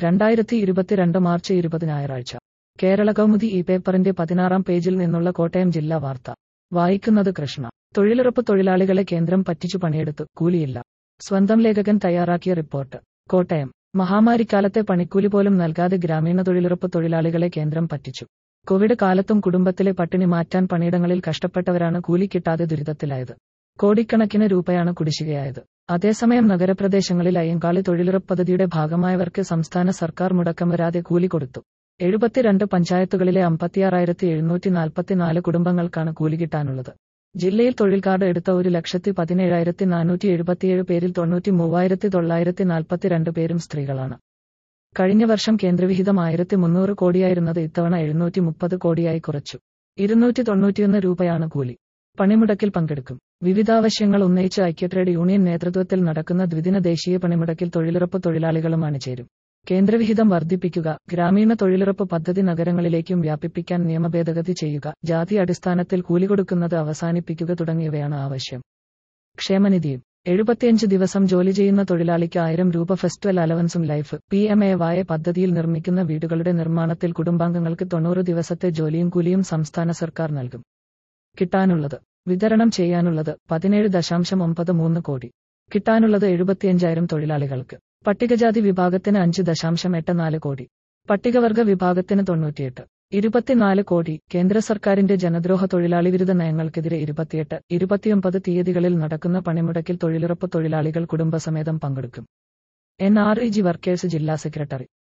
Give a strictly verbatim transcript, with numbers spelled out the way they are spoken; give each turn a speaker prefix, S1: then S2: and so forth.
S1: രണ്ടായിരത്തി ഇരുപത്തിരണ്ട് മാർച്ച് ഇരുപത് ഞായറാഴ്ച കേരള കൗമുദി ഈ പേപ്പറിന്റെ പതിനാറാം പേജിൽ നിന്നുള്ള കോട്ടയം ജില്ലാ വാർത്ത വായിക്കുന്നത് കൃഷ്ണ. തൊഴിലുറപ്പ് തൊഴിലാളികളെ കേന്ദ്രം പറ്റിച്ചു പണിയെടുത്തു, കൂലിയില്ല. സ്വന്തം ലേഖകൻ തയ്യാറാക്കിയ റിപ്പോർട്ട്. കോട്ടയം. മഹാമാരിക്കാലത്തെ പണിക്കൂലി പോലും നൽകാതെ ഗ്രാമീണ തൊഴിലുറപ്പ് തൊഴിലാളികളെ കേന്ദ്രം പറ്റിച്ചു. കോവിഡ് കാലത്തും കുടുംബത്തിലെ പട്ടിണി മാറ്റാൻ പണിയിടങ്ങളിൽ കഷ്ടപ്പെട്ടവരാണ് കൂലി കിട്ടാതെ ദുരിതത്തിലായത്. കോടിക്കണക്കിന് രൂപയാണ് കുടിശ്ശികയായത്. അതേസമയം നഗരപ്രദേശങ്ങളിൽ അയ്യങ്കാളി തൊഴിലുറപ്പ് പദ്ധതിയുടെ ഭാഗമായവർക്ക് സംസ്ഥാന സർക്കാർ മുടക്കം വരാതെ കൂലി കൊടുത്തു. എഴുപത്തിരണ്ട് പഞ്ചായത്തുകളിലെ അമ്പത്തിയാറായിരത്തി എഴുന്നൂറ്റി നാൽപ്പത്തിനാല് കുടുംബങ്ങൾക്കാണ് കൂലി കിട്ടാനുള്ളത്. ജില്ലയിൽ തൊഴിൽ കാർഡ് എടുത്ത ഒരു ലക്ഷത്തി പതിനേഴായിരത്തി നാനൂറ്റി എഴുപത്തിയേഴ് പേരിൽ തൊണ്ണൂറ്റി മൂവായിരത്തി തൊള്ളായിരത്തി നാൽപ്പത്തിരണ്ട് പേരും സ്ത്രീകളാണ്. കഴിഞ്ഞ വർഷം കേന്ദ്രവിഹിതം ആയിരത്തി മുന്നൂറ് കോടിയായിരുന്നത് ഇത്തവണ എഴുന്നൂറ്റി മുപ്പത് കോടിയായി കുറച്ചു. ഇരുന്നൂറ്റി തൊണ്ണൂറ്റിയൊന്ന് രൂപയാണ് കൂലി. പണിമുടക്കിൽ പങ്കെടുക്കും. വിവിധാവശ്യങ്ങൾ ഉന്നയിച്ച് ഐക്യ ട്രേഡ് യൂണിയൻ നേതൃത്വത്തിൽ നടക്കുന്ന ദ്വിദിന ദേശീയ പണിമുടക്കിൽ തൊഴിലുറപ്പ് തൊഴിലാളികളും അണിചേരും. കേന്ദ്രവിഹിതം വർദ്ധിപ്പിക്കുക, ഗ്രാമീണ തൊഴിലുറപ്പ് പദ്ധതി നഗരങ്ങളിലേക്കും വ്യാപിപ്പിക്കാൻ നിയമഭേദഗതി ചെയ്യുക, ജാതി അടിസ്ഥാനത്തിൽ കൂലി കൊടുക്കുന്നത് അവസാനിപ്പിക്കുക തുടങ്ങിയവയാണ് ആവശ്യം. ക്ഷേമനിധിയും. എഴുപത്തിയഞ്ച് ദിവസം ജോലി ചെയ്യുന്ന തൊഴിലാളിക്ക് ആയിരം രൂപ ഫെസ്റ്റിവൽ അലവൻസും life P M A Y പദ്ധതിയിൽ നിർമ്മിക്കുന്ന വീടുകളുടെ നിർമ്മാണത്തിൽ കുടുംബാംഗങ്ങൾക്ക് തൊണ്ണൂറ് ദിവസത്തെ ജോലിയും കൂലിയും സംസ്ഥാന സർക്കാർ നൽകും. കിട്ടാനുള്ളത്. വിതരണം ചെയ്യാനുള്ളത് പതിനേഴ് ദശാംശം ഒമ്പത് മൂന്ന് കോടി. കിട്ടാനുള്ളത് എഴുപത്തിയഞ്ചായിരം തൊഴിലാളികൾക്ക്. പട്ടികജാതി വിഭാഗത്തിന് അഞ്ച് ദശാംശം എട്ട് നാല് കോടി. പട്ടികവർഗ വിഭാഗത്തിന് തൊണ്ണൂറ്റിയെട്ട്. ഇരുപത്തിനാല് കോടി. കേന്ദ്ര സർക്കാരിന്റെ ജനദ്രോഹ തൊഴിലാളി വിരുദ്ധ നയങ്ങൾക്കെതിരെ ഇരുപത്തിയെട്ട്, ഇരുപത്തിയൊമ്പത് തീയതികളിൽ നടക്കുന്ന പണിമുടക്കിൽ തൊഴിലുറപ്പ് തൊഴിലാളികൾ കുടുംബസമേതം പങ്കെടുക്കും. N R E G workers ജില്ലാ സെക്രട്ടറി